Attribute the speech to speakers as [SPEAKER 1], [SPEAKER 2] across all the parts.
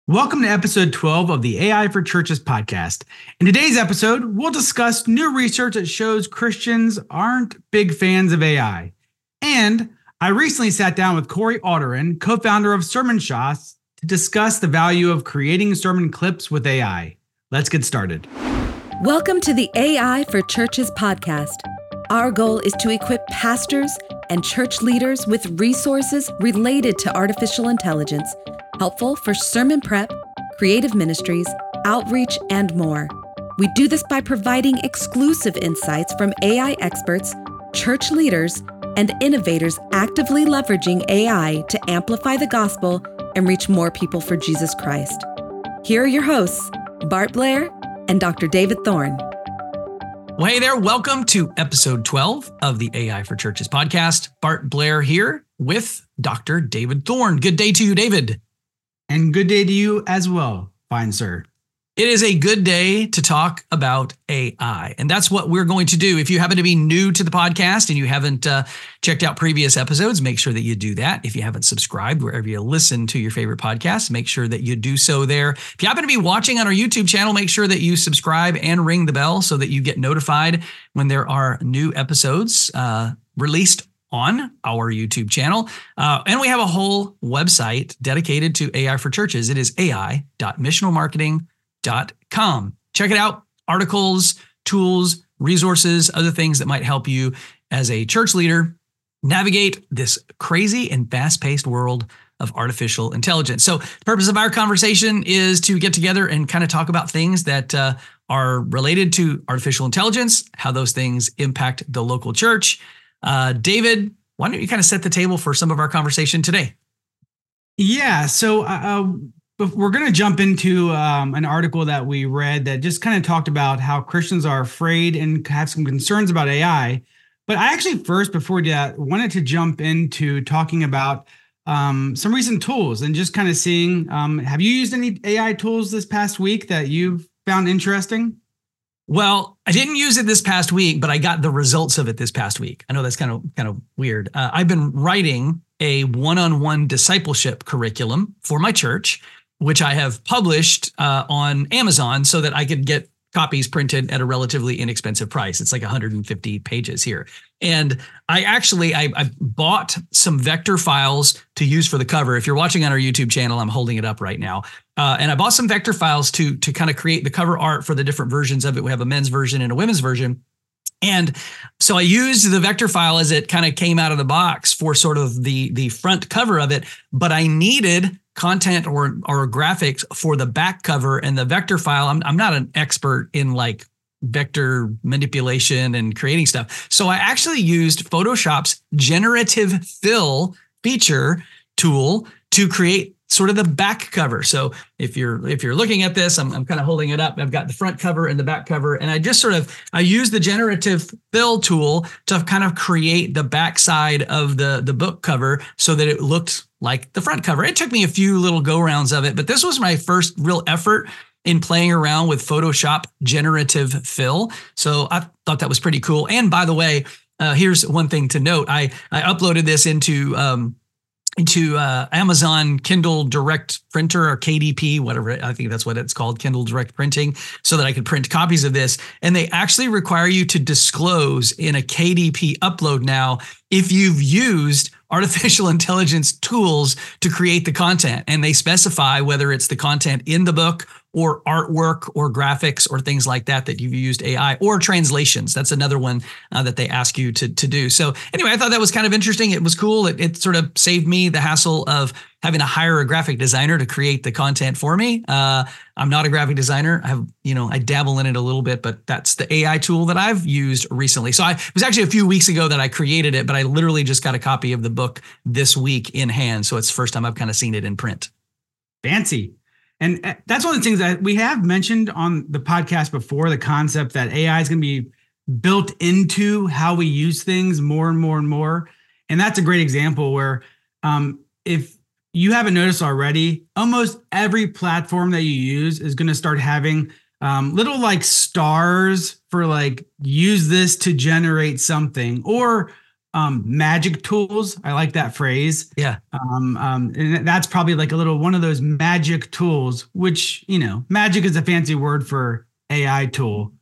[SPEAKER 1] Welcome to episode 12 of the AI for Churches podcast. In today's episode, we'll discuss new research that shows Christians aren't big fans of AI. And I recently sat down with Corey Otterin, co-founder of Sermon Shots, to discuss the value of creating sermon clips with AI. Let's get started.
[SPEAKER 2] Welcome to the AI for Churches podcast. Our goal is to equip pastors and church leaders with resources related to artificial intelligence, helpful for sermon prep, creative ministries, outreach, and more. We do this by providing exclusive insights from AI experts, church leaders, and innovators actively leveraging AI to amplify the gospel and reach more people for Jesus Christ. Here are your hosts, Bart Blair and Dr. David Thorne.
[SPEAKER 3] Well, hey there. Welcome to episode 12 of the AI for Churches podcast. Bart Blair here with Dr. David Thorne. Good day to you, David.
[SPEAKER 1] And good day to you as well, fine sir.
[SPEAKER 3] It is a good day to talk about AI, and that's what we're going to do. If you happen to be new to the podcast and you haven't checked out previous episodes, make sure that you do that. If you haven't subscribed wherever you listen to your favorite podcasts, make sure that you do so there. If you happen to be watching on our YouTube channel, make sure that you subscribe and ring the bell so that you get notified when there are new episodes released on our YouTube channel. And we have a whole website dedicated to AI for Churches. It is ai.missionalmarketing.com. Check it out. Articles, tools, resources, other things that might help you as a church leader navigate this crazy and fast-paced world of artificial intelligence. So the purpose of our conversation is to get together and kind of talk about things that are related to artificial intelligence, how those things impact the local church. David, why don't you kind of set the table for some of our conversation today?
[SPEAKER 1] Yeah, so we're going to jump into an article that we read that just kind of talked about how Christians are afraid and have some concerns about AI. But I actually first, before we do that, wanted to jump into talking about some recent tools and just kind of seeing, have you used any AI tools this past week that you've found interesting?
[SPEAKER 3] Well, I didn't use it this past week, but I got the results of it this past week. I know that's kind of weird. I've been writing a one-on-one discipleship curriculum for my church, which I have published on Amazon so that I could get copies printed at a relatively inexpensive price. It's like 150 pages here. And I bought some vector files to use for the cover. If you're watching on our YouTube channel, I'm holding it up right now. And I bought some vector files to kind of create the cover art for the different versions of it. We have a men's version and a women's version. And so I used the vector file as it kind of came out of the box for sort of the front cover of it, but I needed content or graphics for the back cover and the vector file. I'm not an expert in like vector manipulation and creating stuff. So I actually used Photoshop's generative fill feature tool to create sort of the back cover. So if you're looking at this, I'm kind of holding it up. I've got the front cover and the back cover, and I use the generative fill tool to kind of create the back side of the book cover so that it looked like the front cover. It took me a few little go rounds of it, but this was my first real effort in playing around with Photoshop generative fill. So I thought that was pretty cool. And by the way, here's one thing to note. I uploaded this into Amazon Kindle Direct Printer or KDP, whatever, I think that's what it's called, Kindle Direct Printing, so that I could print copies of this. And they actually require you to disclose in a KDP upload now if you've used artificial intelligence tools to create the content. And they specify whether it's the content in the book or artwork or graphics or things like that you've used AI, or translations. That's another one that they ask you to do. So anyway, I thought that was kind of interesting. It was cool. It sort of saved me the hassle of having to hire a graphic designer to create the content for me. I'm not a graphic designer. I dabble in it a little bit, but that's the AI tool that I've used recently. So it was actually a few weeks ago that I created it, but I literally just got a copy of the book this week in hand. So it's the first time I've kind of seen it in print.
[SPEAKER 1] Fancy. And that's one of the things that we have mentioned on the podcast before, the concept that AI is going to be built into how we use things more and more and more. And that's a great example where if you haven't noticed already, almost every platform that you use is going to start having little like stars for like, use this to generate something, or magic tools. I like that phrase.
[SPEAKER 3] Yeah.
[SPEAKER 1] And that's probably like a little one of those magic tools, which, magic is a fancy word for AI tool.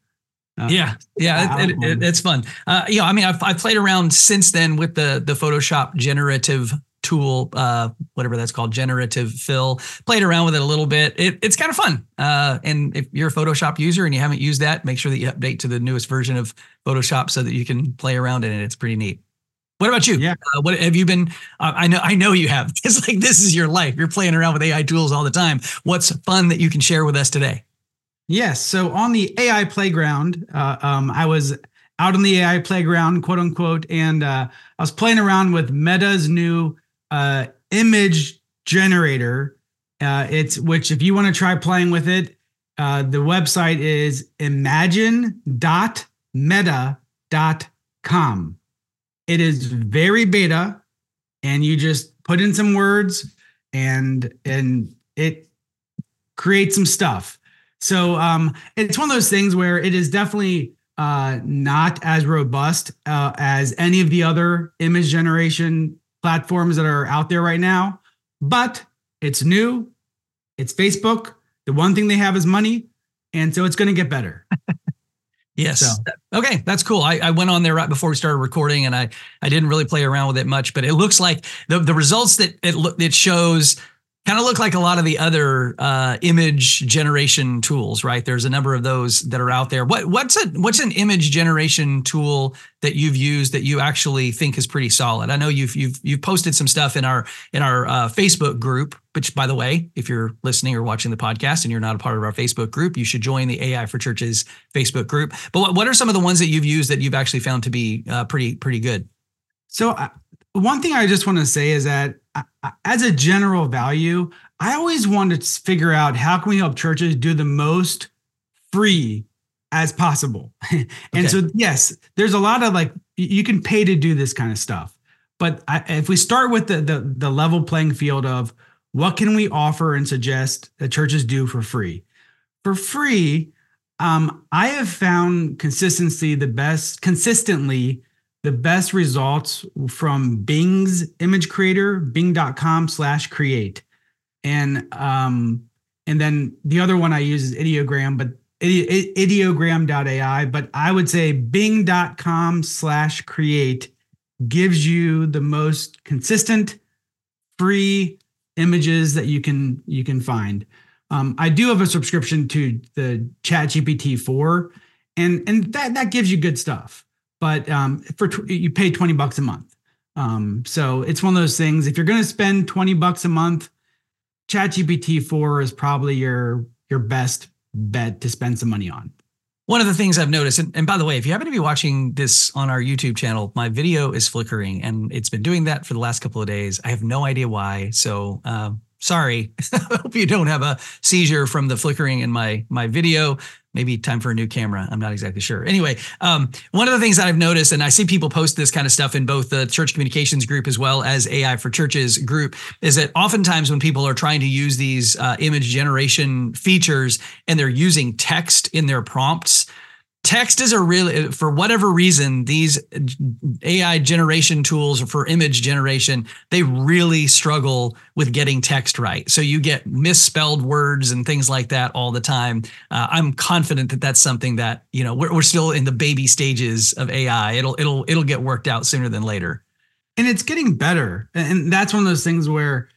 [SPEAKER 3] It's fun. I've played around since then with the Photoshop generative tool, whatever that's called, generative fill. Played around with it a little bit. It's kind of fun. And if you're a Photoshop user and you haven't used that, make sure that you update to the newest version of Photoshop so that you can play around in it. It's pretty neat. What about you?
[SPEAKER 1] Yeah.
[SPEAKER 3] What have you been? I know you have. It's like this is your life. You're playing around with AI tools all the time. What's fun that you can share with us today?
[SPEAKER 1] Yes. So on the AI playground, I was out on the AI playground, quote unquote, and I was playing around with Meta's new image generator. Which if you want to try playing with it, the website is imagine.meta.com. It is very beta, and you just put in some words and it creates some stuff. So it's one of those things where it is definitely not as robust as any of the other image generation platforms that are out there right now, but it's new. It's Facebook. The one thing they have is money, and so it's going to get better.
[SPEAKER 3] Yes. So. Okay, that's cool. I went on there right before we started recording, and I didn't really play around with it much, but it looks like the results that it shows kind of look like a lot of the other image generation tools, right? There's a number of those that are out there. What's an image generation tool that you've used that you actually think is pretty solid? I know you've posted some stuff in our Facebook group, which, by the way, if you're listening or watching the podcast and you're not a part of our Facebook group, you should join the AI for Churches Facebook group. But what are some of the ones that you've used that you've actually found to be pretty good?
[SPEAKER 1] So one thing I just want to say is that as a general value, I always wanted to figure out how can we help churches do the most free as possible. And so, yes, there's a lot of you can pay to do this kind of stuff. But if we start with the level playing field of what can we offer and suggest that churches do for free? For free, I have found consistently the best results from Bing's image creator, bing.com/create. And then the other one I use is Ideogram, but ideogram.ai. But I would say bing.com/create gives you the most consistent free images that you can find. I do have a subscription to the ChatGPT 4, and that gives you good stuff. But you pay $20 a month. So it's one of those things. If you're going to spend $20 a month, ChatGPT 4 is probably your best bet to spend some money on.
[SPEAKER 3] One of the things I've noticed, and by the way, if you happen to be watching this on our YouTube channel, my video is flickering, and it's been doing that for the last couple of days. I have no idea why. So sorry. I hope you don't have a seizure from the flickering in my video. Maybe time for a new camera. I'm not exactly sure. Anyway, one of the things that I've noticed, and I see people post this kind of stuff in both the church communications group as well as AI for Churches group, is that oftentimes when people are trying to use these image generation features and they're using text in their prompts, text is for whatever reason, these AI generation tools for image generation, they really struggle with getting text right. So you get misspelled words and things like that all the time. I'm confident that that's something that, we're still in the baby stages of AI. It'll get worked out sooner than later.
[SPEAKER 1] And it's getting better. And that's one of those things where,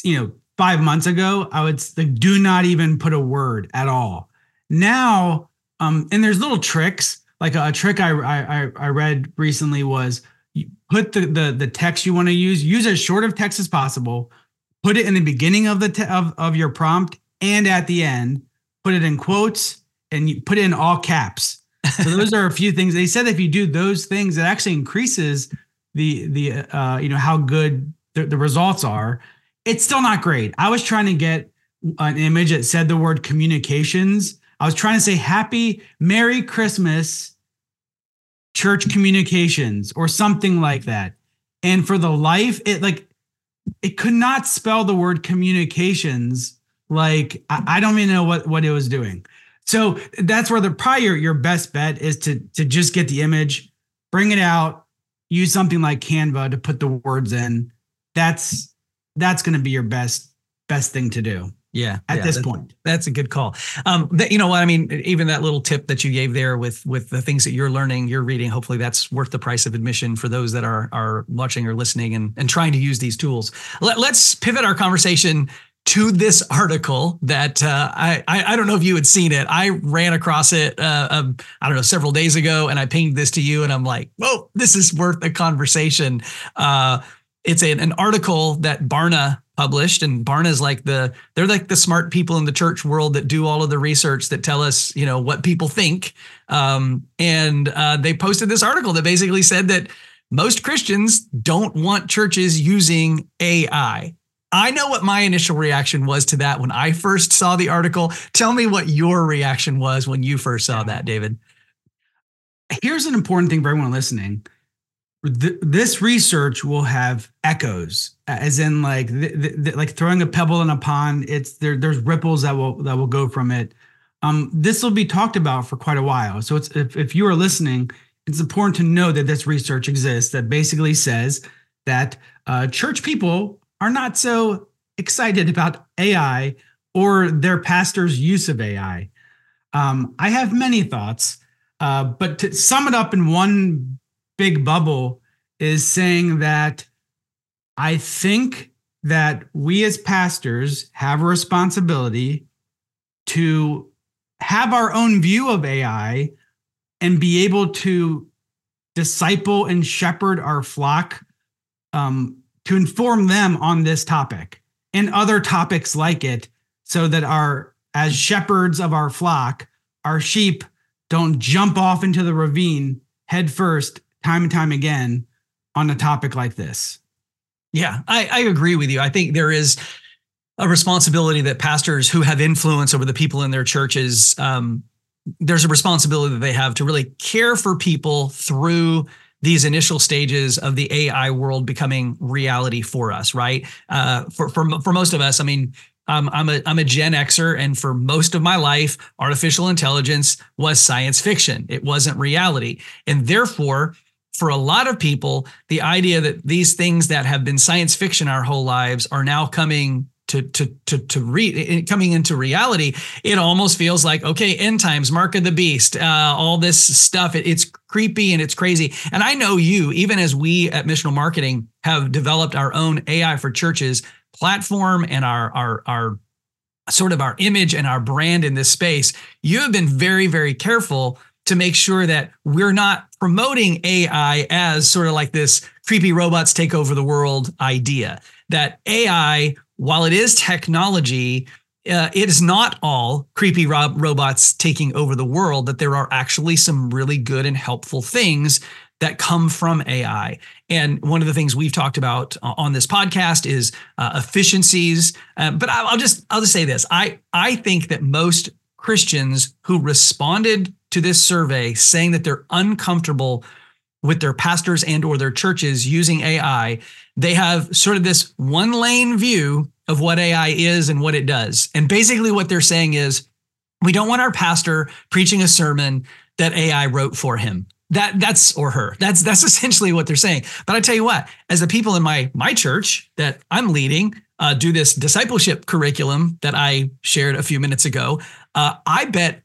[SPEAKER 1] 5 months ago, I would do not even put a word at all. Now, and there's little tricks. Like a trick I read recently was you put the text you want to use as short of text as possible, put it in the beginning of of your prompt and at the end, put it in quotes, and you put it in all caps. So those are a few things. They said if you do those things, it actually increases the how good the results are. It's still not great. I was trying to get an image that said the word communications. I was trying to say Happy Merry Christmas Church Communications or something like that. And for the life, it could not spell the word communications. I don't even know what it was doing. So that's where probably your best bet is to just get the image, bring it out, use something like Canva to put the words in. That's going to be your best thing to do.
[SPEAKER 3] Yeah.
[SPEAKER 1] At this point.
[SPEAKER 3] That's a good call. You know what I mean? Even that little tip that you gave there with the things that you're learning, you're reading, hopefully that's worth the price of admission for those that are watching or listening and trying to use these tools. Let's pivot our conversation to this article that I don't know if you had seen it. I ran across it, I don't know, several days ago, and I pinged this to you, and I'm like, whoa, this is worth a conversation. It's an article that Barna published, and Barna's they're like the smart people in the church world that do all of the research that tell us, what people think. And they posted this article that basically said that most Christians don't want churches using AI. I know what my initial reaction was to that when I first saw the article. Tell me what your reaction was when you first saw that, David.
[SPEAKER 1] Here's an important thing for everyone listening. This research will have echoes, as in like throwing a pebble in a pond. There's ripples that will go from it. This will be talked about for quite a while. So if you are listening, it's important to know that this research exists that basically says that church people are not so excited about AI or their pastor's use of AI. I have many thoughts, but to sum it up in one big bubble is saying that I think that we as pastors have a responsibility to have our own view of AI and be able to disciple and shepherd our flock, to inform them on this topic and other topics like it, so that as shepherds of our flock, our sheep don't jump off into the ravine head first, time and time again, on a topic like this.
[SPEAKER 3] Yeah, I agree with you. I think there is a responsibility that pastors who have influence over the people in their churches, there's a responsibility that they have to really care for people through these initial stages of the AI world becoming reality for us, right? For most of us, I mean, I'm a Gen Xer, and for most of my life, artificial intelligence was science fiction. It wasn't reality, and therefore, for a lot of people, the idea that these things that have been science fiction our whole lives are now coming coming into reality, it almost feels like, okay, end times, mark of the beast, all this stuff. It's creepy and it's crazy. And I know you, even as we at Missional Marketing have developed our own AI for Churches platform and our sort of our image and our brand in this space, you have been very, very careful to make sure that we're not promoting AI as sort of like this creepy robots take over the world idea. That AI, while it is technology, it is not all creepy robots taking over the world, that there are actually some really good and helpful things that come from AI. And one of the things we've talked about on this podcast is efficiencies. But I'll just say this. I think that most Christians who responded to this survey saying that they're uncomfortable with their pastors and or their churches using AI, they have sort of this one lane view of what AI is and what it does. And basically what they're saying is, we don't want our pastor preaching a sermon that AI wrote for him. That's or her. That's essentially what they're saying. But I tell you what, as the people in my church that I'm leading do this discipleship curriculum that I shared a few minutes ago, I bet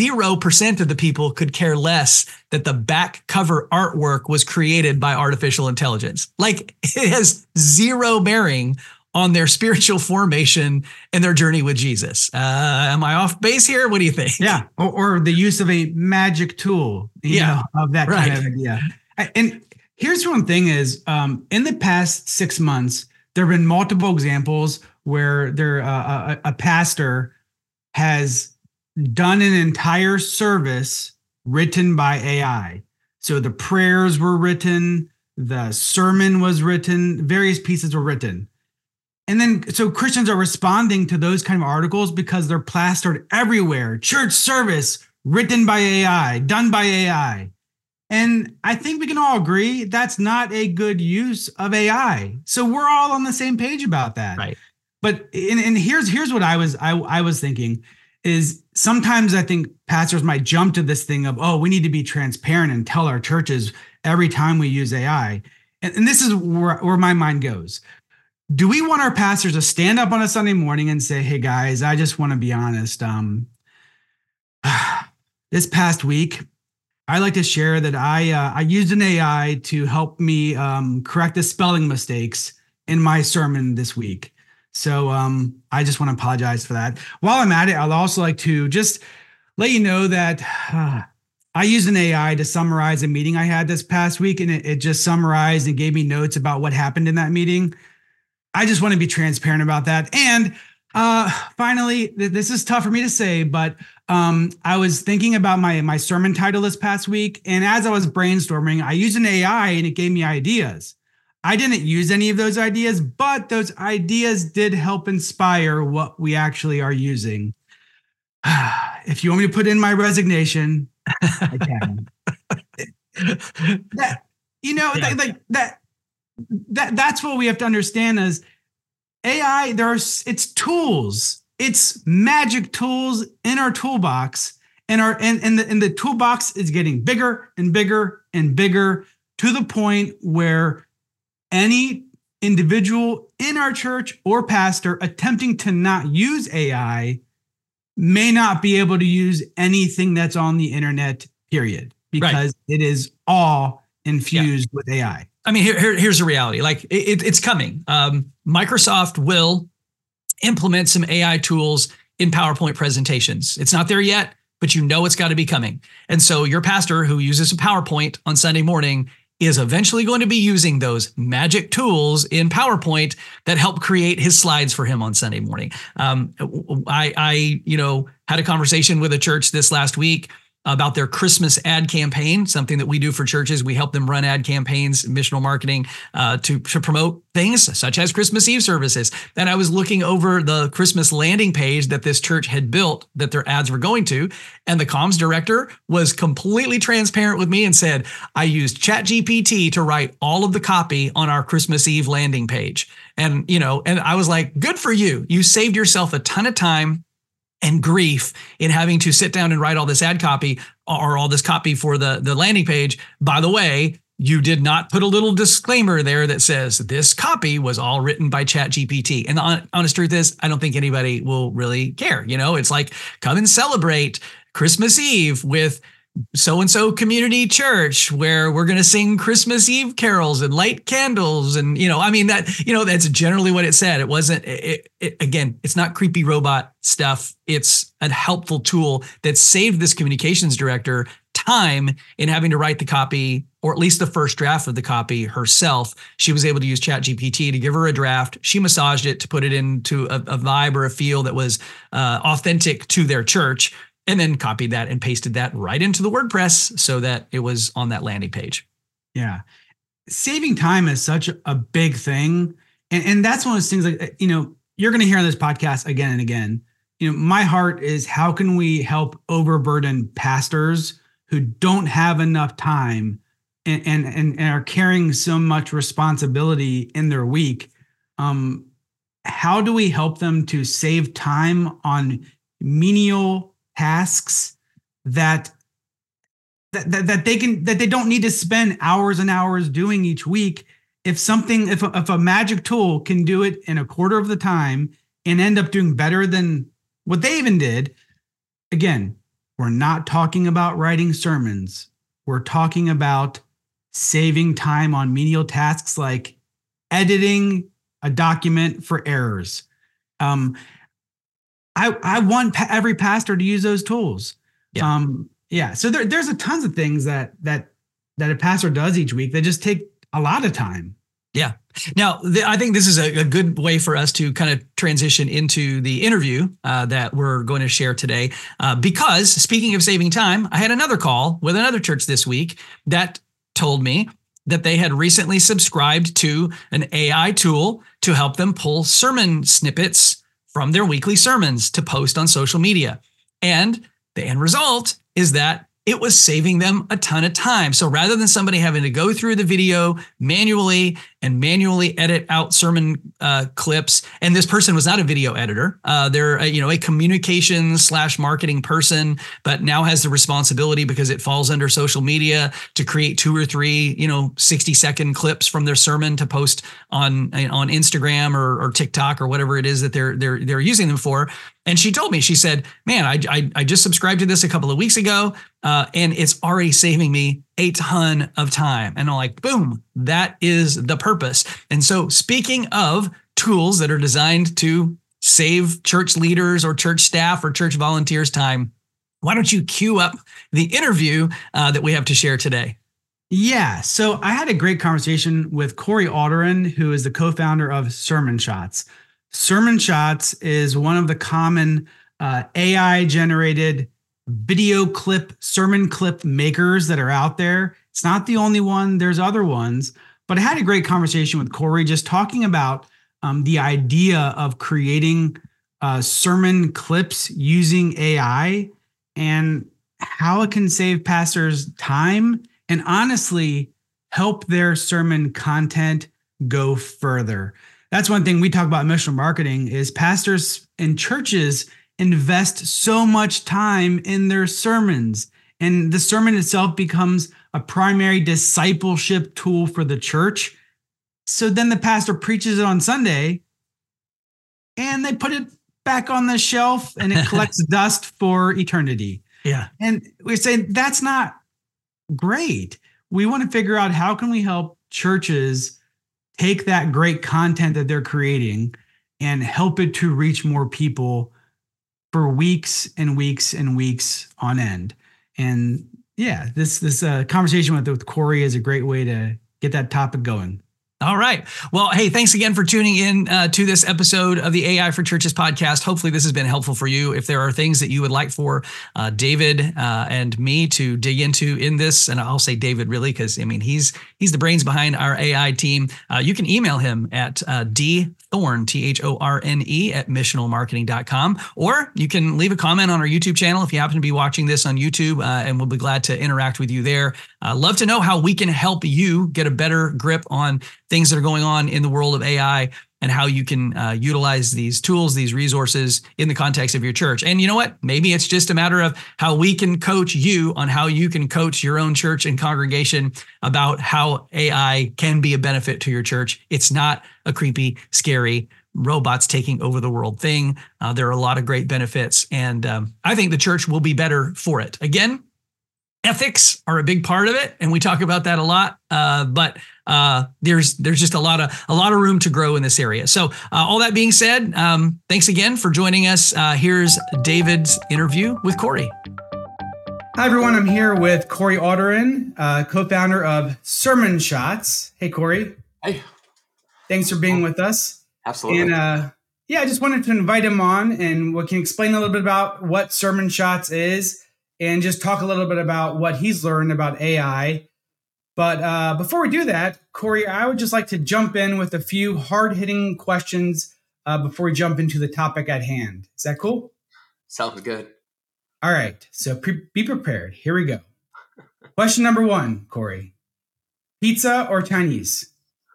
[SPEAKER 3] 0% of the people could care less that the back cover artwork was created by artificial intelligence. Like, it has zero bearing on their spiritual formation and their journey with Jesus. Am I off base here? What do you think?
[SPEAKER 1] Yeah. Or the use of a magic tool, you know, of that kind of idea. And here's one thing is, in the past 6 months, there have been multiple examples where a pastor has done an entire service written by AI. So the prayers were written, the sermon was written, various pieces were written. And then, so Christians are responding to those kind of articles because they're plastered everywhere. Church service written by AI, done by AI. And I think we can all agree that's not a good use of AI. So we're all on the same page about that.
[SPEAKER 3] Right.
[SPEAKER 1] But and here's what I was thinking is, sometimes I think pastors might jump to this thing of, oh, we need to be transparent and tell our churches every time we use AI. And this is where my mind goes. Do we want our pastors to stand up on a Sunday morning and say, hey guys, I just want to be honest. This past week, I like to share that I used an AI to help me correct the spelling mistakes in my sermon this week. So I just want to apologize for that. While I'm at it, I'd also like to just let you know that I used an AI to summarize a meeting I had this past week, and it just summarized and gave me notes about what happened in that meeting. I just want to be transparent about that. And finally, this is tough for me to say, but I was thinking about my sermon title this past week. And as I was brainstorming, I used an AI and it gave me ideas. I didn't use any of those ideas, but those ideas did help inspire what we actually are using. If you want me to put in my resignation, I can. That's what we have to understand is AI. It's tools. It's magic tools in our toolbox, and the toolbox is getting bigger and bigger and bigger to the point where any individual in our church or pastor attempting to not use AI may not be able to use anything that's on the internet, period, because it is all infused with AI.
[SPEAKER 3] I mean, here's the reality. Like it's coming. Microsoft will implement some AI tools in PowerPoint presentations. It's not there yet, but you know it's got to be coming. And so your pastor who uses a PowerPoint on Sunday morning is eventually going to be using those magic tools in PowerPoint that help create his slides for him on Sunday morning. I had a conversation with a church this last week about their Christmas ad campaign, something that we do for churches. We help them run ad campaigns, missional marketing to promote things such as Christmas Eve services. And I was looking over the Christmas landing page that this church had built that their ads were going to. And the comms director was completely transparent with me and said, I used ChatGPT to write all of the copy on our Christmas Eve landing page. And I was like, good for you. You saved yourself a ton of time and grief in having to sit down and write all this ad copy or all this copy for the landing page. By the way, you did not put a little disclaimer there that says this copy was all written by ChatGPT. And the honest truth is, I don't think anybody will really care. It's like, come and celebrate Christmas Eve with so-and-so community church where we're going to sing Christmas Eve carols and light candles. And, that's generally what it said. It wasn't, again, it's not creepy robot stuff. It's a helpful tool that saved this communications director time in having to write the copy, or at least the first draft of the copy herself. She was able to use ChatGPT to give her a draft. She massaged it to put it into a vibe or a feel that was authentic to their church, and then copied that and pasted that right into the WordPress so that it was on that landing page.
[SPEAKER 1] Yeah. Saving time is such a big thing. And that's one of those things like, you're going to hear on this podcast again and again. My heart is how can we help overburden pastors who don't have enough time and are carrying so much responsibility in their week? How do we help them to save time on menial tasks that they don't need to spend hours and hours doing each week? If a magic tool can do it in a quarter of the time and end up doing better than what they even did, again, we're not talking about writing sermons. We're talking about saving time on menial tasks like editing a document for errors. I want every pastor to use those tools. Yeah. So there's a tons of things that a pastor does each week that just take a lot of time.
[SPEAKER 3] Yeah. Now, I think this is a good way for us to kind of transition into the interview that we're going to share today. Because speaking of saving time, I had another call with another church this week that told me that they had recently subscribed to an AI tool to help them pull sermon snippets from their weekly sermons to post on social media. And the end result is that it was saving them a ton of time. So rather than somebody having to go through the video manually and manually edit out sermon clips, and this person was not a video editor, they're a communications / marketing person, but now has the responsibility because it falls under social media to create 2 or 3 60-second clips from their sermon to post on Instagram or TikTok or whatever it is that they're using them for. And she told me, she said, man, I just subscribed to this a couple of weeks ago, and it's already saving me a ton of time. And I'm like, boom, that is the purpose. And so speaking of tools that are designed to save church leaders or church staff or church volunteers time, why don't you cue up the interview that we have to share today?
[SPEAKER 1] Yeah. So I had a great conversation with Corey Alderin, who is the co-founder of Sermon Shots. Sermon Shots is one of the common AI-generated video clip, sermon clip makers that are out there. It's not the only one. There's other ones. But I had a great conversation with Corey just talking about the idea of creating sermon clips using AI and how it can save pastors time and honestly help their sermon content go further. That's one thing we talk about in missional marketing is pastors and churches invest so much time in their sermons, and the sermon itself becomes a primary discipleship tool for the church. So then the pastor preaches it on Sunday and they put it back on the shelf and it collects dust for eternity.
[SPEAKER 3] Yeah.
[SPEAKER 1] And we say that's not great. We want to figure out how can we help churches take that great content that they're creating and help it to reach more people for weeks and weeks and weeks on end. And yeah, this conversation with Corey is a great way to get that topic going.
[SPEAKER 3] All right. Well, hey, thanks again for tuning in to this episode of the AI for Churches podcast. Hopefully this has been helpful for you. If there are things that you would like for David and me to dig into in this, and I'll say David really, because he's the brains behind our AI team. You can email him at dthorne, THORNE at missionalmarketing.com, or you can leave a comment on our YouTube channel if you happen to be watching this on YouTube, and we'll be glad to interact with you there. Love to know how we can help you get a better grip on things that are going on in the world of AI and how you can utilize these tools, these resources in the context of your church. And you know what? Maybe it's just a matter of how we can coach you on how you can coach your own church and congregation about how AI can be a benefit to your church. It's not a creepy, scary robots taking over the world thing. There are a lot of great benefits, and I think the church will be better for it. Again, ethics are a big part of it, and we talk about that a lot. But there's just a lot of room to grow in this area. So all that being said, thanks again for joining us. Here's David's interview with Corey.
[SPEAKER 1] Hi, everyone. I'm here with Corey Alderin, co-founder of Sermon Shots. Hey, Corey.
[SPEAKER 4] Hey.
[SPEAKER 1] Thanks for being with us.
[SPEAKER 4] Absolutely.
[SPEAKER 1] And I just wanted to invite him on, and we can explain a little bit about what Sermon Shots is and just talk a little bit about what he's learned about AI. But before we do that, Corey, I would just like to jump in with a few hard-hitting questions before we jump into the topic at hand. Is that cool?
[SPEAKER 4] Sounds good.
[SPEAKER 1] All right. So be prepared. Here we go. Question number 1, Corey. Pizza or Chinese?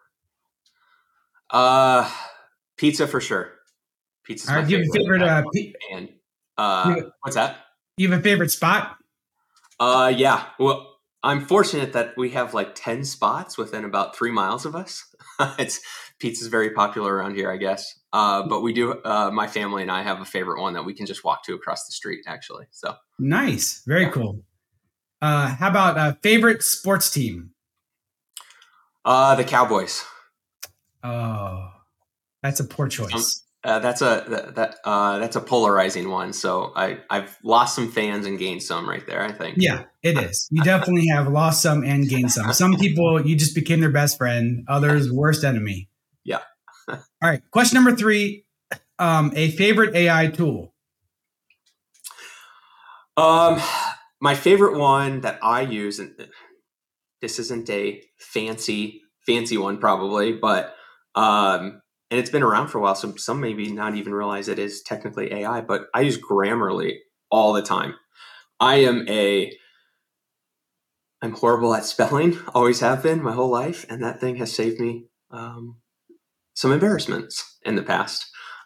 [SPEAKER 4] Pizza for sure. Pizza's
[SPEAKER 1] All right. Do you have a favorite?
[SPEAKER 4] What's that?
[SPEAKER 1] You have a favorite spot?
[SPEAKER 4] Yeah. Well, I'm fortunate that we have like 10 spots within about 3 miles of us. Pizza's very popular around here, I guess. But we do, my family and I have a favorite one that we can just walk to across the street, actually. So
[SPEAKER 1] nice. Very cool. How about a favorite sports team?
[SPEAKER 4] The Cowboys.
[SPEAKER 1] Oh, that's a poor choice.
[SPEAKER 4] That's a polarizing one. So I've lost some fans and gained some right there, I think.
[SPEAKER 1] Yeah, it is. You definitely have lost some and gained some. Some people, you just became their best friend. Others, worst enemy.
[SPEAKER 4] Yeah.
[SPEAKER 1] All right. Question number 3, a favorite AI tool.
[SPEAKER 4] My favorite one that I use, and this isn't a fancy one probably, but and it's been around for a while, so some maybe not even realize it is technically AI, but I use Grammarly all the time. I am a I'm horrible at spelling, always have been my whole life, and that thing has saved me some embarrassments in the past.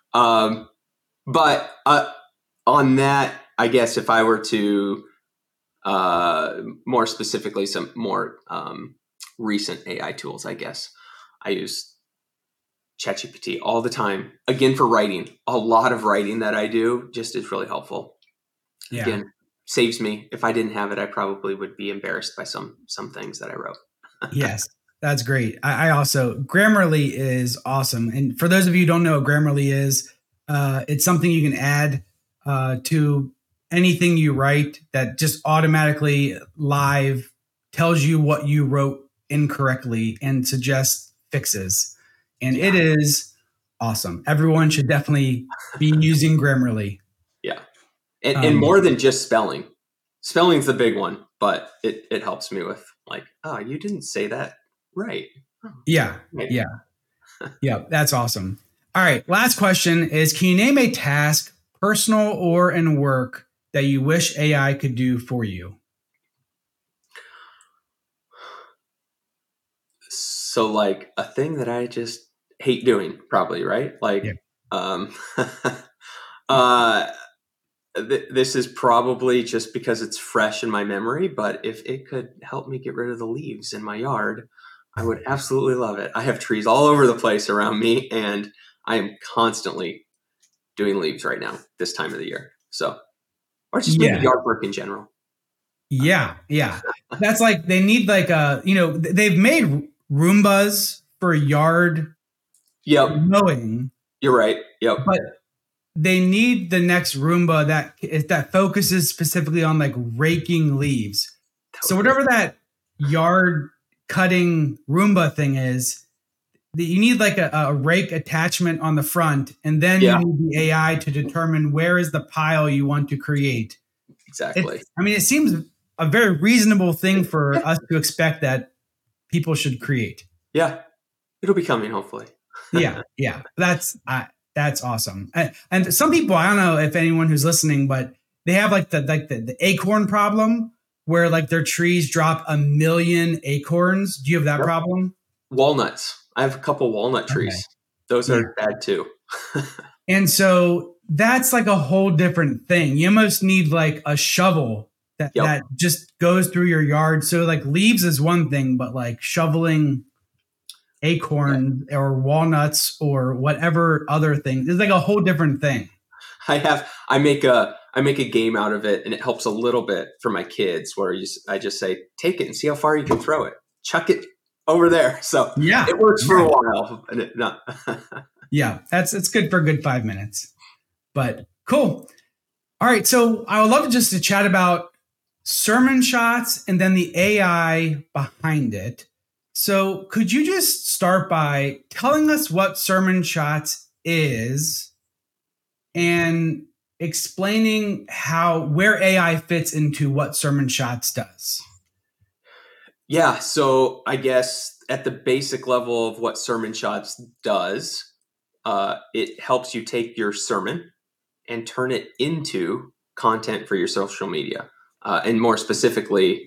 [SPEAKER 4] But on that, I guess if I were to more specifically, some more recent AI tools, I guess I use ChatGPT all the time. Again, for writing, a lot of writing that I do just is really helpful.
[SPEAKER 1] Yeah.
[SPEAKER 4] Again, saves me. If I didn't have it, I probably would be embarrassed by some things that I wrote.
[SPEAKER 1] Yes, that's great. I also, Grammarly is awesome. And for those of you who don't know what Grammarly is, it's something you can add to anything you write that just automatically live tells you what you wrote incorrectly and suggests fixes. And it is awesome. Everyone should definitely be using Grammarly.
[SPEAKER 4] Yeah. And more than just spelling. Spelling's the big one, but it helps me with like, oh, you didn't say that right.
[SPEAKER 1] Yeah. Yeah. Yeah. That's awesome. All right. Last question is, can you name a task, personal or in work, that you wish AI could do for you?
[SPEAKER 4] So like a thing that I just hate doing, probably, right? Like, this is probably just because it's fresh in my memory, but if it could help me get rid of the leaves in my yard, I would absolutely love it. I have trees all over the place around me, and I am constantly doing leaves right now, this time of the year. So, or just maybe yard work in general.
[SPEAKER 1] Yeah. Yeah. That's like, they need like they've made Roombas for yard mowing.
[SPEAKER 4] You're right. Yep.
[SPEAKER 1] But they need the next Roomba that focuses specifically on like raking leaves. So whatever that yard cutting Roomba thing is, you need like a rake attachment on the front, and then you need the AI to determine where is the pile you want to create.
[SPEAKER 4] Exactly.
[SPEAKER 1] It seems a very reasonable thing for us to expect that people should create.
[SPEAKER 4] Yeah. It'll be coming, hopefully.
[SPEAKER 1] Yeah. That's awesome. And some people, I don't know if anyone who's listening, but they have like the acorn problem where like their trees drop 1 million acorns. Do you have that problem?
[SPEAKER 4] Walnuts. I have a couple walnut trees. Okay. Those are bad too.
[SPEAKER 1] And so that's like a whole different thing. You almost need like a shovel that just goes through your yard. So like leaves is one thing, but like shoveling acorn or walnuts or whatever other thing is like a whole different thing.
[SPEAKER 4] I make a game out of it, and it helps a little bit for my kids where I just say, take it and see how far you can throw it. Chuck it over there. So it works for a while.
[SPEAKER 1] It's good for a good 5 minutes, but cool. All right. So I would love just to chat about Sermon Shots and then the AI behind it. So could you just start by telling us what Sermon Shots is and explaining where AI fits into what Sermon Shots does?
[SPEAKER 4] Yeah. So I guess at the basic level of what Sermon Shots does, it helps you take your sermon and turn it into content for your social media. And more specifically,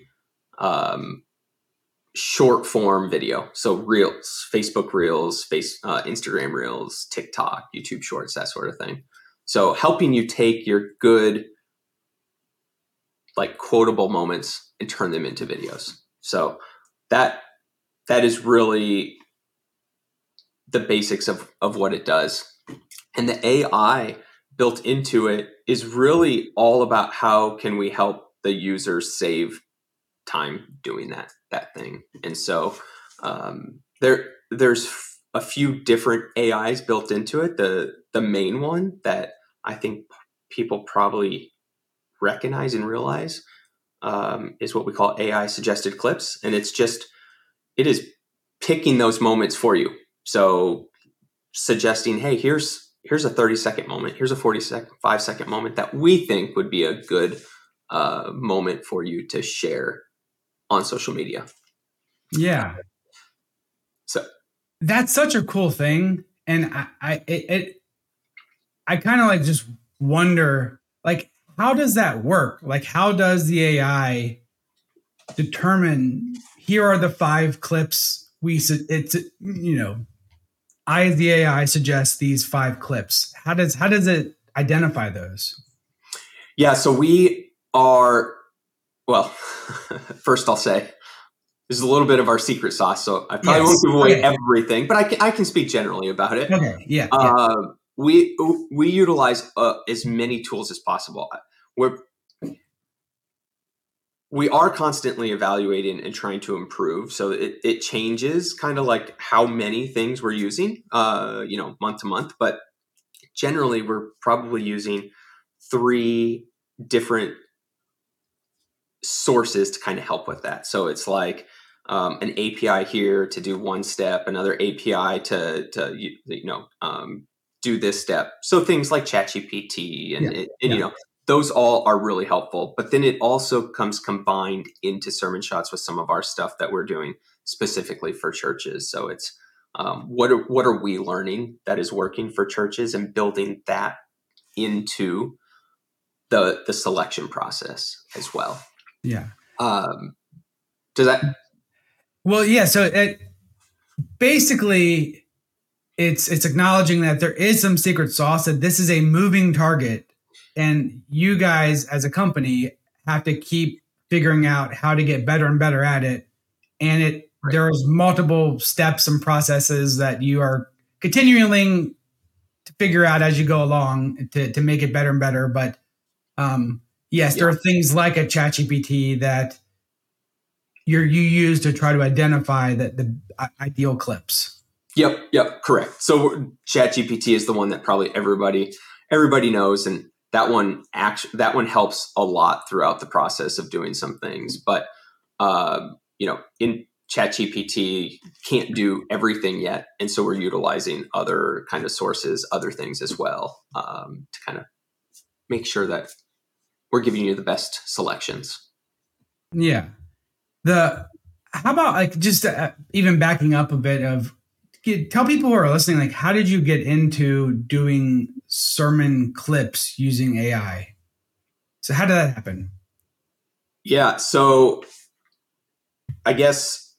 [SPEAKER 4] short form video. So Reels, Facebook Reels, Instagram Reels, TikTok, YouTube Shorts, that sort of thing. So helping you take your good, like quotable moments and turn them into videos. So that is really the basics of what it does. And the AI built into it is really all about how can we help the users save time doing that thing. And so there's a few different AIs built into it. The main one that I think people probably recognize and realize is what we call AI suggested clips. And it is picking those moments for you. So suggesting, hey, here's a 30-second moment. Here's a 45-second moment that we think would be a good moment for you to share on social media.
[SPEAKER 1] Yeah.
[SPEAKER 4] So
[SPEAKER 1] that's such a cool thing. And I kind of like just wonder, like, how does that work? Like, how does the AI determine here are the 5 clips I as the AI suggest these 5 clips? How does it identify those?
[SPEAKER 4] Yeah, so we are, well, first I'll say this is a little bit of our secret sauce, so I probably won't give away everything, but I can speak generally about it.
[SPEAKER 1] Okay, yeah.
[SPEAKER 4] We utilize as many tools as possible. We are constantly evaluating and trying to improve, so it changes kind of like how many things we're using, month to month. But generally, we're probably using 3 different sources to kind of help with that. So it's like an API here to do one step, another API to do this step. So things like ChatGPT and those all are really helpful. But then it also comes combined into Sermon Shots with some of our stuff that we're doing specifically for churches. So it's what are we learning that is working for churches and building that into the selection process as well.
[SPEAKER 1] Yeah.
[SPEAKER 4] Does that?
[SPEAKER 1] Well, yeah. So basically, it's acknowledging that there is some secret sauce, that this is a moving target, and you guys as a company have to keep figuring out how to get better and better at it. And there's multiple steps and processes that you are continuing to figure out as you go along to make it better and better. But there are things like a ChatGPT that you use to try to identify the ideal clips.
[SPEAKER 4] Yep, correct. So ChatGPT is the one that probably everybody knows, and that one helps a lot throughout the process of doing some things. But in ChatGPT can't do everything yet, and so we're utilizing other kind of sources, other things as well, to kind of make sure that we're giving you the best selections.
[SPEAKER 1] Yeah. How about like just even backing up a bit tell people who are listening, like, how did you get into doing sermon clips using AI? So how did that happen?
[SPEAKER 4] Yeah. So I guess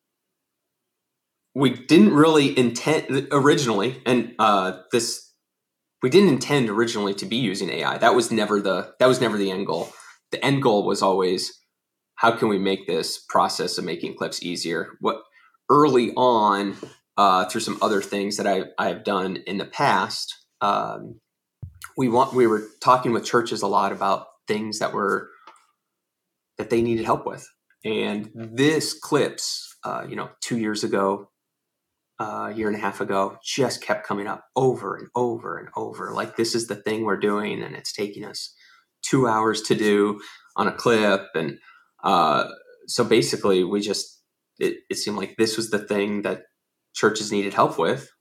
[SPEAKER 4] we didn't really intend originally, and we didn't intend originally to be using AI. That was never the end goal. The end goal was always, how can we make this process of making clips easier? Early on, through some other things that I've done in the past, we were talking with churches a lot about things that they needed help with, and this clips, 2 years ago, a year and a half ago, just kept coming up over and over and over. Like, this is the thing we're doing, and it's taking us 2 hours to do on a clip, and so basically, it seemed like this was the thing that churches needed help with.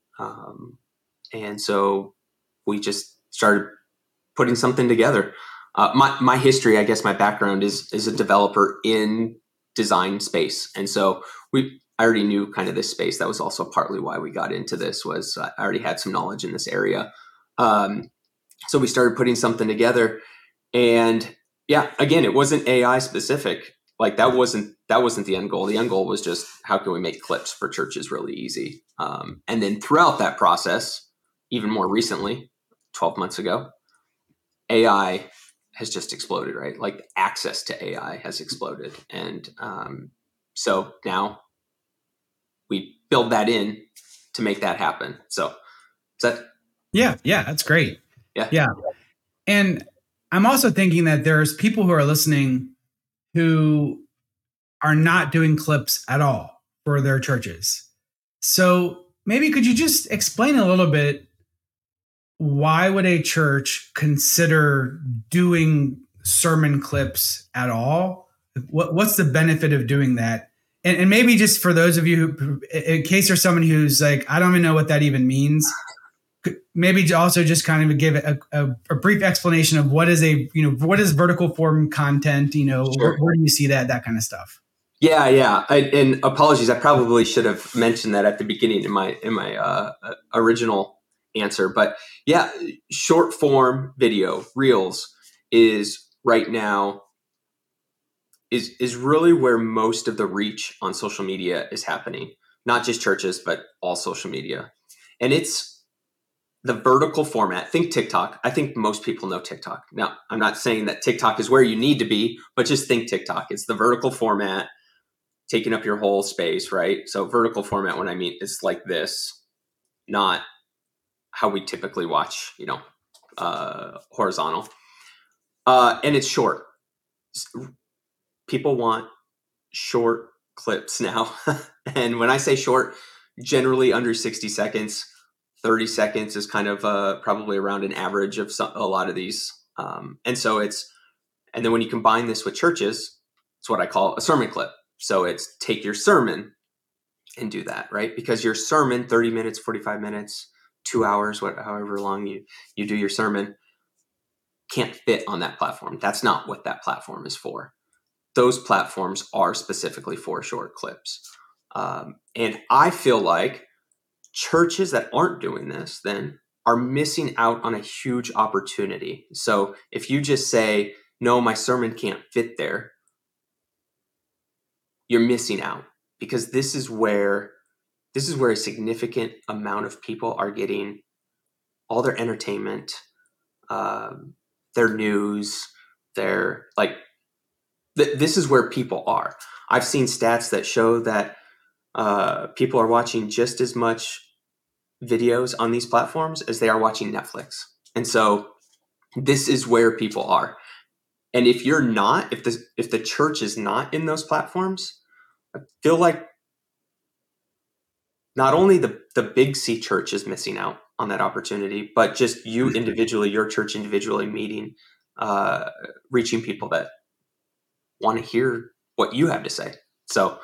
[SPEAKER 4] And so we just started putting something together. My history, I guess my background is a developer in design space. And so I already knew kind of this space. That was also partly why we got into this, was I already had some knowledge in this area. So we started putting something together, and again, it wasn't AI specific. Like, that wasn't the end goal. The end goal was just, how can we make clips for churches really easy? And then throughout that process, even more recently, 12 months ago, AI has just exploded, right? Like, access to AI has exploded. And so now we build that in to make that happen. So is that?
[SPEAKER 1] Yeah, that's great.
[SPEAKER 4] Yeah.
[SPEAKER 1] And I'm also thinking that there's people who are listening who are not doing clips at all for their churches. So maybe could you just explain a little bit, why would a church consider doing sermon clips at all? What's the benefit of doing that? And maybe just for those of you who, in case there's someone who's like, I don't even know what that even means, maybe also just kind of give a brief explanation of what is what is vertical form content,
[SPEAKER 4] Sure.
[SPEAKER 1] Where do you see that kind of stuff?
[SPEAKER 4] Yeah. And apologies, I probably should have mentioned that at the beginning in my original answer. But yeah, short form video, Reels, is right now is really where most of the reach on social media is happening, not just churches, but all social media. And it's the vertical format. Think TikTok. I think most people know TikTok. Now, I'm not saying that TikTok is where you need to be, but just think TikTok. It's the vertical format taking up your whole space, right? So vertical format, when I mean, it's like this, not how we typically watch, horizontal. And it's short. People want short clips now. And when I say short, generally under 60 seconds, 30 seconds is kind of probably around an average of a lot of these. And then when you combine this with churches, it's what I call a sermon clip. So it's take your sermon and do that, right? Because your sermon, 30 minutes, 45 minutes, 2 hours, however long you do your sermon, can't fit on that platform. That's not what that platform is for. Those platforms are specifically for short clips. And I feel like churches that aren't doing this then are missing out on a huge opportunity. So if you just say, no, my sermon can't fit there, you're missing out, because this is where a significant amount of people are getting all their entertainment, their news, this is where people are. I've seen stats that show that people are watching just as much videos on these platforms as they are watching Netflix. And so this is where people are. And if you're not, if the church is not in those platforms, I feel like not only the Big C church is missing out on that opportunity, but just you individually, your church individually meeting, reaching people that want to hear what you have to say. So,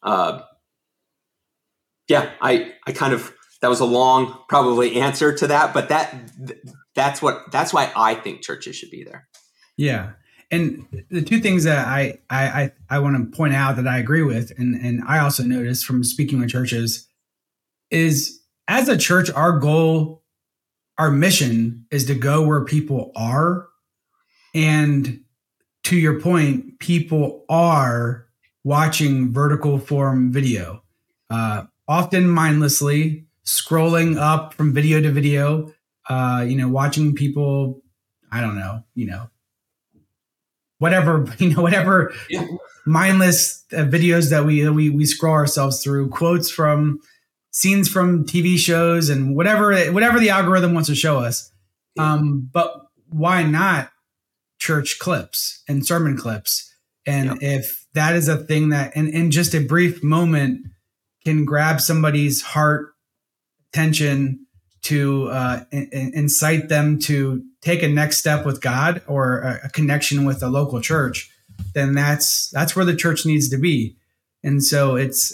[SPEAKER 4] yeah, I kind of, that was a long probably answer to that, but that's why I think churches should be there.
[SPEAKER 1] Yeah. And the two things that I want to point out that I agree with, and I also noticed from speaking with churches, is as a church, our goal, our mission is to go where people are. And to your point, people are watching vertical form video, often mindlessly scrolling up from video to video, watching people, I don't know, whatever
[SPEAKER 4] Yeah.
[SPEAKER 1] mindless videos that we scroll ourselves through, quotes from scenes from TV shows and whatever the algorithm wants to show us. But why not church clips and sermon clips? And if that is a thing that in just a brief moment can grab somebody's heart attention to incite them to take a next step with God or a connection with a local church, then that's where the church needs to be. And so it's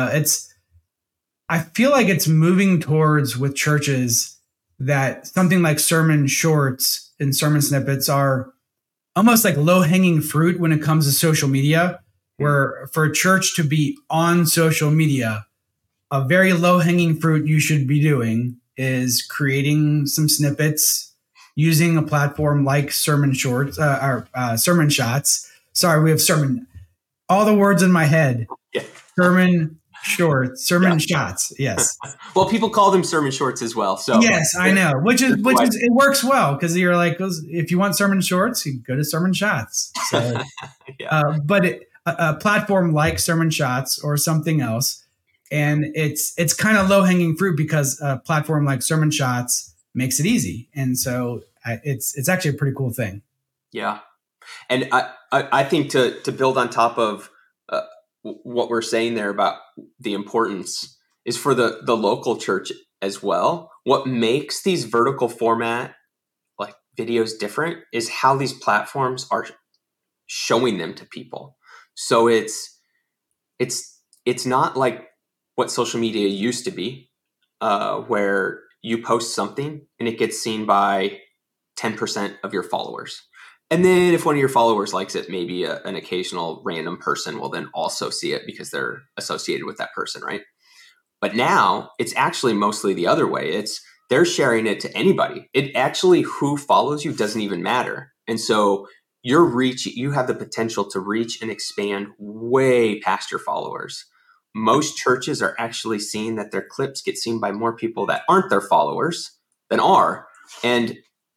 [SPEAKER 1] I feel like it's moving towards with churches that something like sermon shorts and sermon snippets are almost like low-hanging fruit when it comes to social media, where for a church to be on social media, a very low-hanging fruit you should be doing is creating some snippets using a platform like sermon shorts or sermon shots. Sorry, we have sermon, all the words in my head.
[SPEAKER 4] Yeah.
[SPEAKER 1] Sermon shorts, sermon shots. Yes.
[SPEAKER 4] Well, people call them sermon shorts as well. So
[SPEAKER 1] yes, I know, which is it works well because you're like, if you want sermon shorts, you go to sermon shots. So, but a platform like sermon shots or something else. And it's kind of low hanging fruit because a platform like sermon shots makes it easy. And so it's actually a pretty cool thing.
[SPEAKER 4] Yeah. And I think to build on top of what we're saying there about the importance is for the local church as well. What makes these vertical format like videos different is how these platforms are showing them to people. So it's not like what social media used to be, where you post something and it gets seen by 10% of your followers. And then if one of your followers likes it, maybe an occasional random person will then also see it because they're associated with that person, right? But now it's actually mostly the other way. They're sharing it to anybody. It actually, who follows you doesn't even matter. And so you have the potential to reach and expand way past your followers. Most churches are actually seeing that their clips get seen by more people that aren't their followers than are. And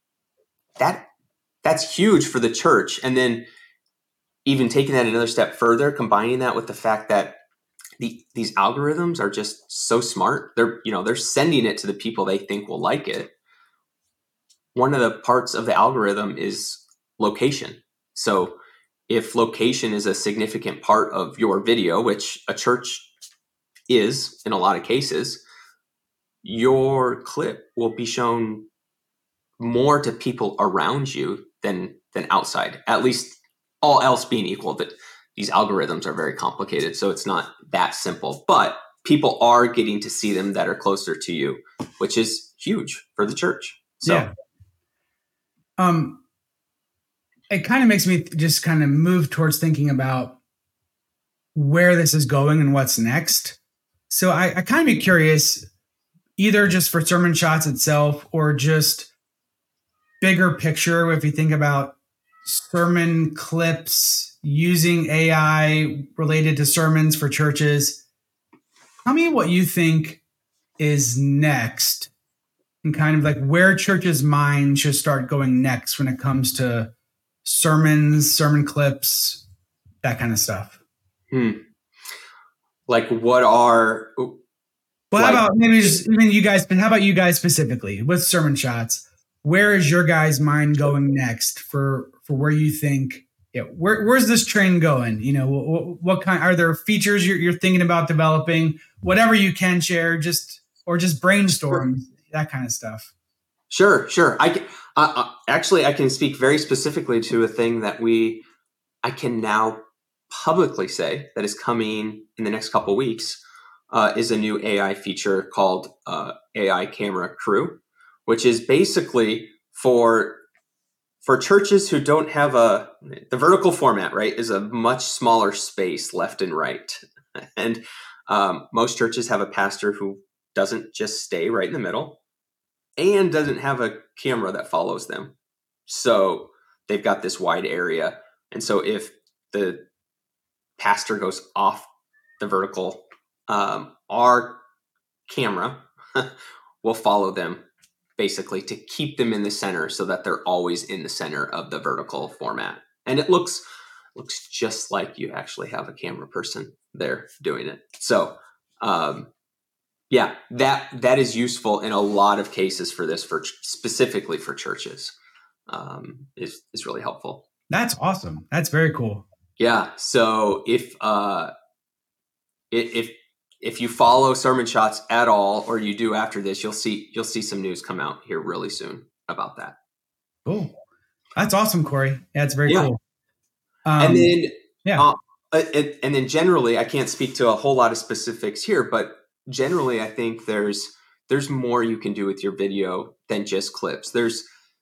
[SPEAKER 4] that's huge for the church. And then even taking that another step further, combining that with the fact that these algorithms are just so smart. They're sending it to the people they think will like it. One of the parts of the algorithm is location. So if location is a significant part of your video, which a church is in a lot of cases, your clip will be shown more to people around you than outside, at least all else being equal. That these algorithms are very complicated, so it's not that simple, but people are getting to see them that are closer to you, which is huge for the church. So
[SPEAKER 1] yeah. It kind of makes me just kind of move towards thinking about where this is going and what's next. So I kind of be curious, either just for Sermon Shots itself or just bigger picture, if you think about sermon clips using AI related to sermons for churches. Tell me what you think is next and kind of like where churches' minds should start going next when it comes to sermons, sermon clips, that kind of stuff.
[SPEAKER 4] Like what are...
[SPEAKER 1] Well, how about maybe just even you guys, but how about you guys specifically with Sermon Shots? Where is your guys' mind going next for where you think, where's this train going? What kind, are there features you're thinking about developing? Whatever you can share, just brainstorm, that kind of stuff.
[SPEAKER 4] Sure. I can speak very specifically to a thing that I can now publicly say that is coming in the next couple of weeks. Is a new AI feature called AI Camera Crew, which is basically for churches who don't have the vertical format, right, is a much smaller space left and right. And most churches have a pastor who doesn't just stay right in the middle and doesn't have a camera that follows them. So they've got this wide area. And so if the pastor goes off the vertical, our camera will follow them basically to keep them in the center so that they're always in the center of the vertical format. And it looks just like you actually have a camera person there doing it. So, that is useful in a lot of cases for this, specifically for churches, is really helpful.
[SPEAKER 1] That's awesome. That's very cool.
[SPEAKER 4] Yeah. So if you follow Sermon Shots at all, or you do after this, you'll see some news come out here really soon about that.
[SPEAKER 1] Cool. That's awesome, Corey. Yeah, it's very cool.
[SPEAKER 4] And then generally, I can't speak to a whole lot of specifics here, but generally, I think there's more you can do with your video than just clips. There's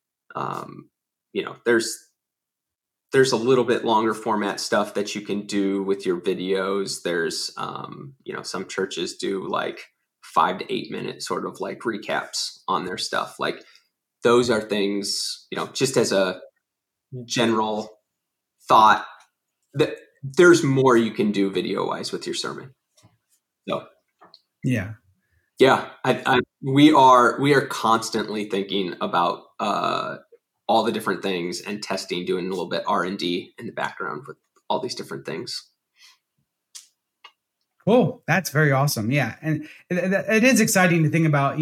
[SPEAKER 4] a little bit longer format stuff that you can do with your videos. There's, some churches do like 5 to 8 minute sort of like recaps on their stuff. Like those are things, just as a general thought, that there's more you can do video wise with your sermon. So, yeah, we are constantly thinking about, all the different things and testing, doing a little bit R&D in the background with all these different things.
[SPEAKER 1] Cool. That's very awesome. Yeah. And it is exciting to think about,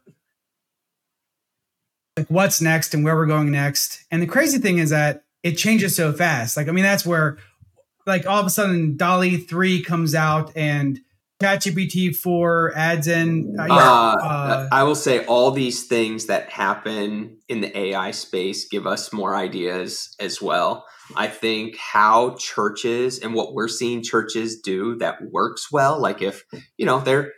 [SPEAKER 1] like what's next and where we're going next. And the crazy thing is that it changes so fast. Like, I mean, that's where like all of a sudden DALL-E 3 comes out and ChatGPT 4 adds in.
[SPEAKER 4] I will say all these things that happen in the AI space give us more ideas as well. I think how churches and what we're seeing churches do that works well, like if, they're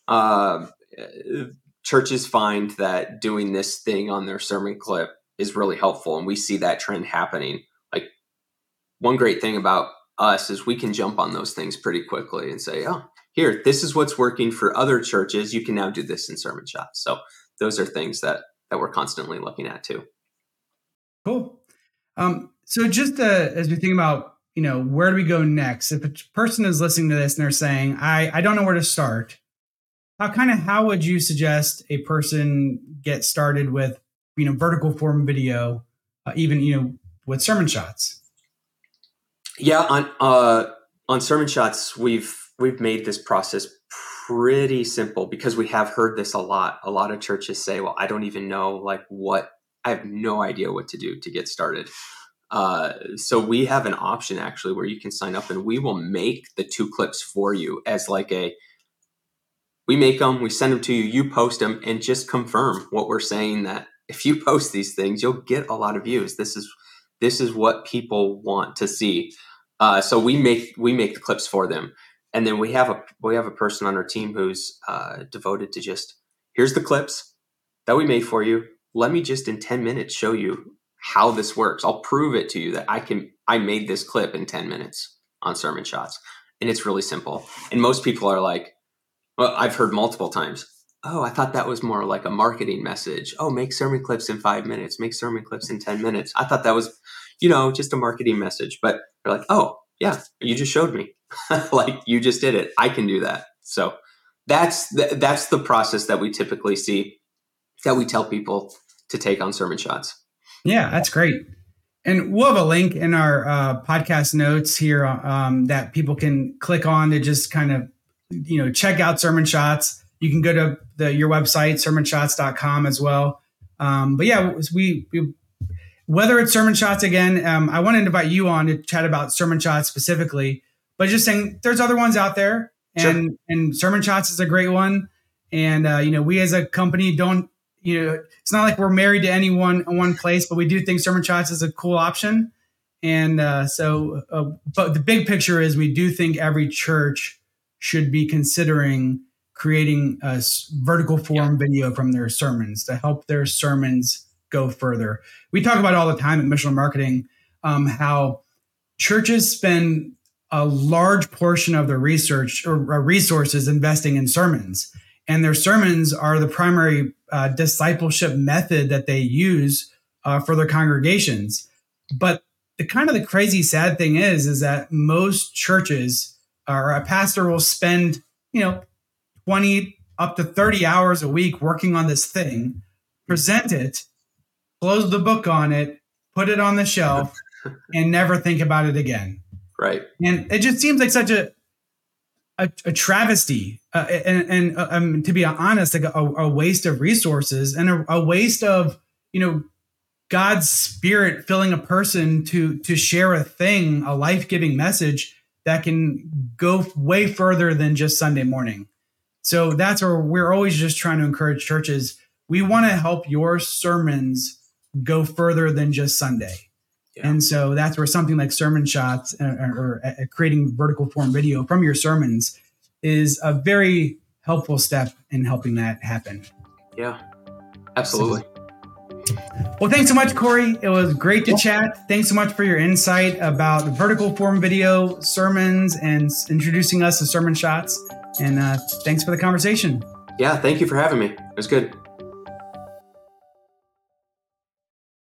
[SPEAKER 4] churches find that doing this thing on their sermon clip is really helpful. And we see that trend happening. Like one great thing about us is we can jump on those things pretty quickly and say, oh, here, this is what's working for other churches. You can now do this in Sermon Shots. So those are things that we're constantly looking at too.
[SPEAKER 1] Cool. So just as we think about, where do we go next? If a person is listening to this and they're saying, I don't know where to start, how would you suggest a person get started with, vertical form video, even, with Sermon Shots?
[SPEAKER 4] Yeah, on Sermon Shots, we've made this process pretty simple because we have heard this a lot. A lot of churches say, well, I don't even know I have no idea what to do to get started. So we have an option actually where you can sign up and we will make the 2 clips for you as we make them, we send them to you, you post them, and just confirm what we're saying, that if you post these things, you'll get a lot of views. This is what people want to see. So we make the clips for them. And then we have a person on our team who's devoted to just, here's the clips that we made for you. Let me just in 10 minutes show you how this works. I'll prove it to you that I made this clip in 10 minutes on Sermon Shots. And it's really simple. And most people are like, well, I've heard multiple times, oh, I thought that was more like a marketing message. Oh, make sermon clips in 5 minutes, make sermon clips in 10 minutes. I thought that was, just a marketing message. But they're like, oh, yeah, you just showed me. You just did it. I can do that. So that's the process that we typically see, that we tell people to take on Sermon Shots.
[SPEAKER 1] Yeah, that's great. And we'll have a link in our podcast notes here that people can click on to just kind of, check out Sermon Shots. You can go to your website, sermonshots.com as well. But yeah, we whether it's Sermon Shots again, I want to invite you on to chat about Sermon Shots specifically, but just saying there's other ones out there, and Sermon Shots is a great one. And, we as a company don't, it's not like we're married to any one place, but we do think Sermon Shots is a cool option. And but the big picture is we do think every church should be considering creating a vertical form video from their sermons to help their sermons go further. We talk about all the time at Missional Marketing how churches spend a large portion of their research or resources investing in sermons, and their sermons are the primary discipleship method that they use for their congregations. But the crazy sad thing is that most churches or a pastor will spend 20 up to 30 hours a week working on this thing, present it, close the book on it, put it on the shelf, and never think about it again.
[SPEAKER 4] Right.
[SPEAKER 1] And it just seems like such a travesty, and to be honest, like a waste of resources and a waste of God's Spirit filling a person to share a thing, a life-giving message that can go way further than just Sunday morning. So that's where we're always just trying to encourage churches. We want to help your sermons go further than just Sunday. Yeah. And so that's where something like Sermon Shots or creating vertical form video from your sermons is a very helpful step in helping that happen.
[SPEAKER 4] Yeah, absolutely.
[SPEAKER 1] Well, thanks so much, Corey. It was great to chat. Thanks so much for your insight about vertical form video sermons and introducing us to Sermon Shots. And thanks for the conversation.
[SPEAKER 4] Yeah, thank you for having me. It was good.